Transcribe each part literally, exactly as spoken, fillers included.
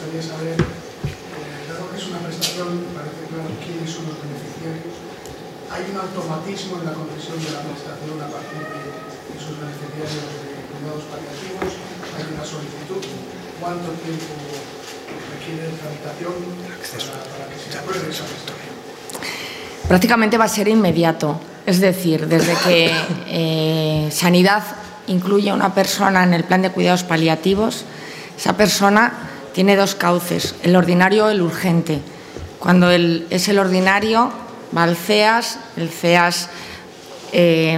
gustaría saber, eh, dado que es una prestación, parece claro quiénes son los beneficiarios, ¿hay un automatismo en la concesión de la prestación a partir de esos beneficiarios de cuidados paliativos? ¿Hay una solicitud? ¿Cuánto tiempo requiere de tramitación para, para que se apruebe esa prestación? Prácticamente va a ser inmediato. Es decir, desde que eh, Sanidad incluye a una persona en el plan de cuidados paliativos, esa persona tiene dos cauces, el ordinario o el urgente. Cuando el, es el ordinario, va al C E A S, el C E A S, eh,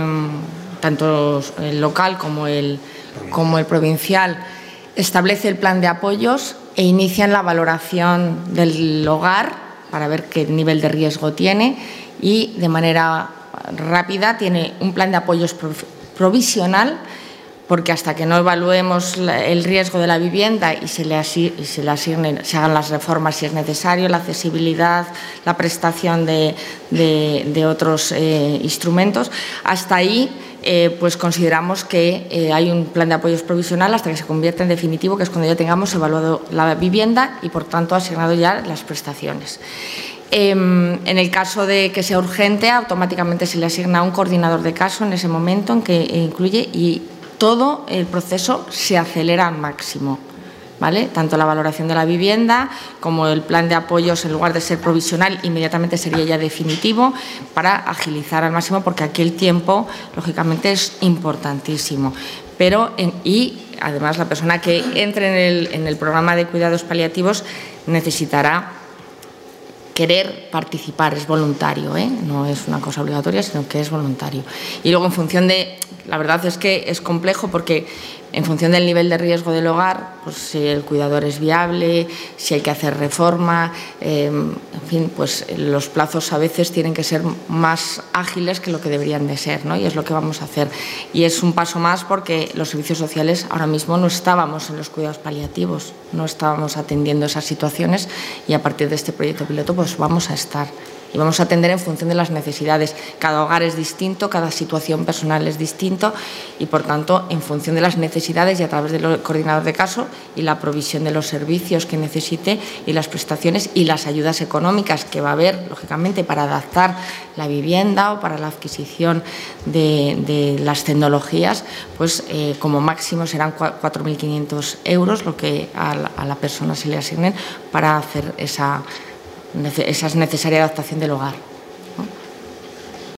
tanto el local como el, como el provincial, establece el plan de apoyos e inician la valoración del hogar para ver qué nivel de riesgo tiene y de manera rápida tiene un plan de apoyos provisional, porque hasta que no evaluemos el riesgo de la vivienda y se le, asi y se le asignen, se hagan las reformas si es necesario, la accesibilidad, la prestación de, de, de otros eh, instrumentos, hasta ahí eh, pues consideramos que eh, hay un plan de apoyos provisional hasta que se convierta en definitivo, que es cuando ya tengamos evaluado la vivienda y, por tanto, asignado ya las prestaciones. Eh, en el caso de que sea urgente, automáticamente se le asigna un coordinador de caso en ese momento en que incluye y todo el proceso se acelera al máximo, ¿vale? Tanto la valoración de la vivienda como el plan de apoyos, en lugar de ser provisional, inmediatamente sería ya definitivo para agilizar al máximo, porque aquí el tiempo, lógicamente, es importantísimo. Pero, en, y además la persona que entre en el, en el programa de cuidados paliativos necesitará querer participar, es voluntario, ¿eh? No es una cosa obligatoria, sino que es voluntario. Y luego, en función de, la verdad es que es complejo porque en función del nivel de riesgo del hogar, pues si el cuidador es viable, si hay que hacer reforma, eh, en fin, pues los plazos a veces tienen que ser más ágiles que lo que deberían de ser, ¿no? Y es lo que vamos a hacer. Y es un paso más porque los servicios sociales ahora mismo no estábamos en los cuidados paliativos, no estábamos atendiendo esas situaciones y a partir de este proyecto piloto pues vamos a estar. Y vamos a atender en función de las necesidades. Cada hogar es distinto, cada situación personal es distinto y, por tanto, en función de las necesidades y a través del coordinador de caso y la provisión de los servicios que necesite y las prestaciones y las ayudas económicas que va a haber, lógicamente, para adaptar la vivienda o para la adquisición de, de las tecnologías, pues eh, como máximo serán cuatro mil quinientos euros lo que a la, a la persona se le asignen para hacer esa esa es necesaria adaptación del hogar.